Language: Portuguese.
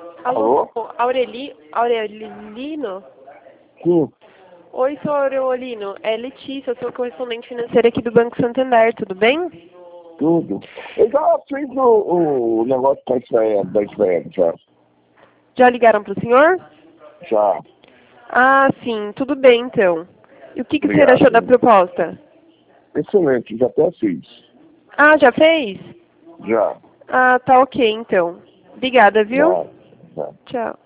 Alô? Aurelino? Sim. Oi, sou Aurelino. É Letícia, eu sou correspondente financeira aqui do Banco Santander, tudo bem? Tudo. Eu já fiz o negócio da Israel, já. Já ligaram para o senhor? Já. Ah, sim, tudo bem então. E o que o senhor Obrigado. achou da proposta? Excelente, já até fiz. Ah, já fez? Já. Ah, tá ok então. Obrigada, viu? Já. Já. Tchau.